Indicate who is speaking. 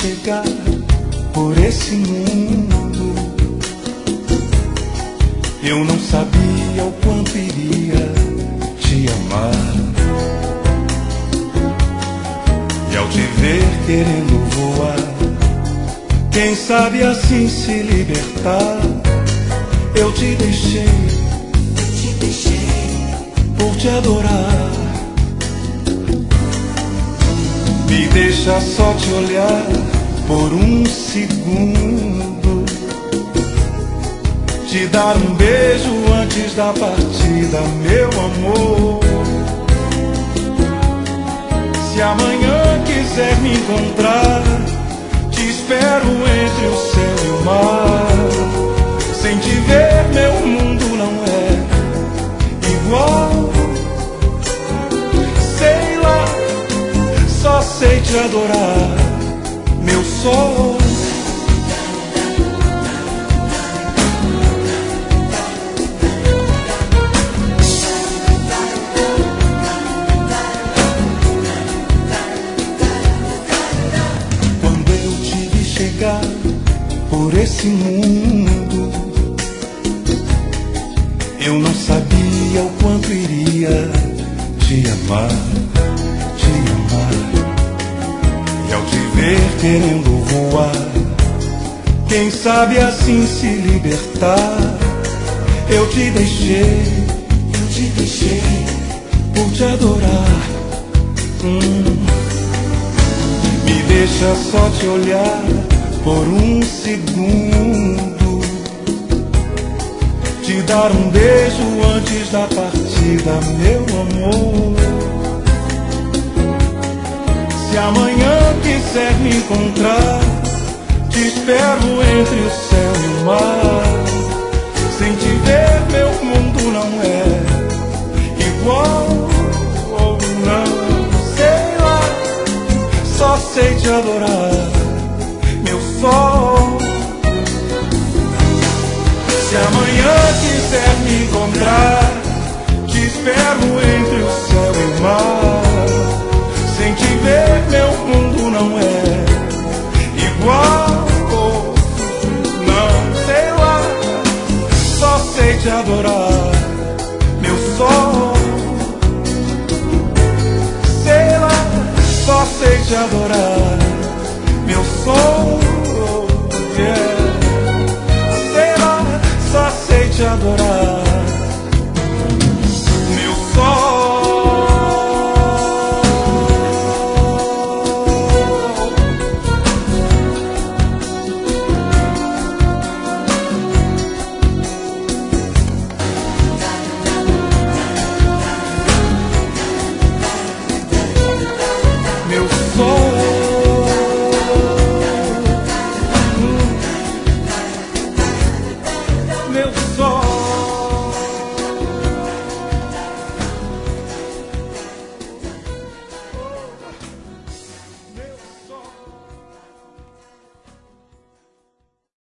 Speaker 1: chegar por esse mundo, eu não sabia o quanto iria te amar. E ao te ver querendo voar, quem sabe assim se libertar, eu te deixei por te adorar. Me deixa só te olhar por um segundo, te dar um beijo antes da partida, meu amor. Se amanhã quiser me encontrar, te espero entre o céu e o mar. Sem te ver, meu mundo não é igual. Sei lá, só sei te adorar, meu sol. Quando eu te vi chegar por esse mundo, eu não sabia o quanto iria te amar, te amar. E ao te ver querendo voar, quem sabe assim se libertar, eu te deixei por te adorar. Me deixa só te olhar por um segundo, te dar um beijo antes da partida, meu amor. Se amanhã quiser me encontrar, te espero entre o céu e o mar. Sem te ver, meu mundo não é igual. Ou não, sei lá, só sei te adorar, meu sol. Se amanhã quiser me encontrar, te espero entre o céu e o mar. Sem te ver, meu mundo não é igual. Oh, não, sei lá, só sei te adorar, meu sol. Sei lá, só sei te adorar, meu sol. Oh, yeah. Sei lá, só sei te adorar.